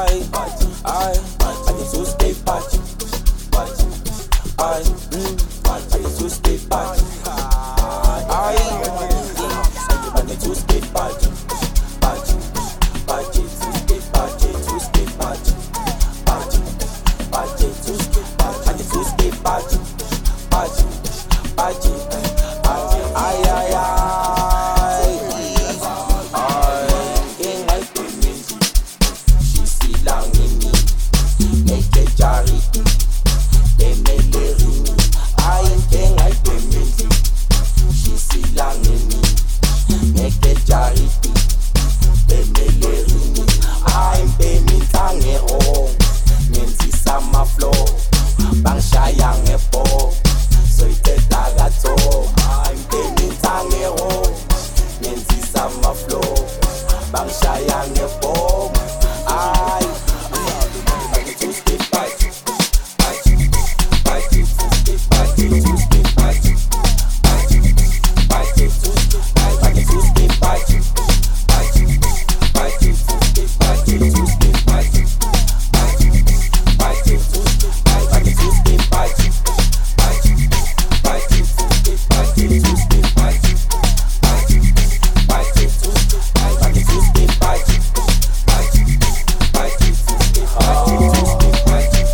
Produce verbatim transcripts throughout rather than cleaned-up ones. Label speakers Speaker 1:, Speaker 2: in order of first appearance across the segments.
Speaker 1: I, I, I need to stay party. I, mm, I need to stay party. I, I need to stay party. Party, party, to stay party, to stay party. Party, party, to stay party. I need to stay party. Party, party, party. Ay, ay, ay. Ay, king ay pimenti. She see lang ini. Make it jari. Emeleri. Ay, king ay pimenti. She see lang ini. Make it jari. Emeleri. I'm pimenti home. Menti sama flow. Bang sayang epo. Soy te tagato. I'm pimenti home. Menti sama flow. Bang sayang epo. I I need to stay party. Party, party, to stay party, to stay party. Party, party, to stay party. I need to stay party. Party, party, to stay party, to stay party. Party, party, to stay party. I need to stay party. Party, party, to stay party, to stay party. Party, party, to stay party. I need to stay party. Party, party, to stay party, to stay party.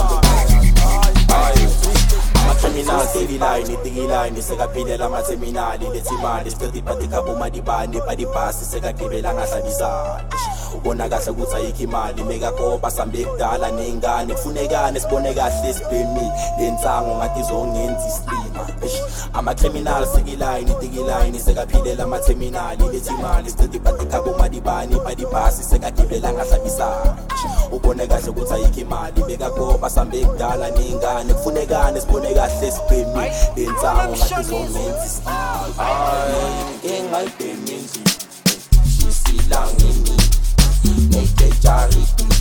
Speaker 1: Criminal steady line, itigi line, sekaphilela amatheminali lethi imali siqedi phathika bomadibane padipasi sekagqibela ngahlabizana. Ubona kahle ukuthi ayikho imali mekakopa sambe kudala nengane kufunekane sibone kahle sibhemi lensango ngathi izongenza islima. Ama criminal sigi line, itigi line, sekaphilela amatheminali lethi imali siqedi phathika bomadibane padipasi sekagqibela ngahlabizana. Ubone kahle ukuthi ayikho imali mekakopa sambe kudala nengane kufunekane sibone kahle sibhemi lensango ngathi izongenza islima. Ay, king ay pimenti. She see lang ini. Make it jari.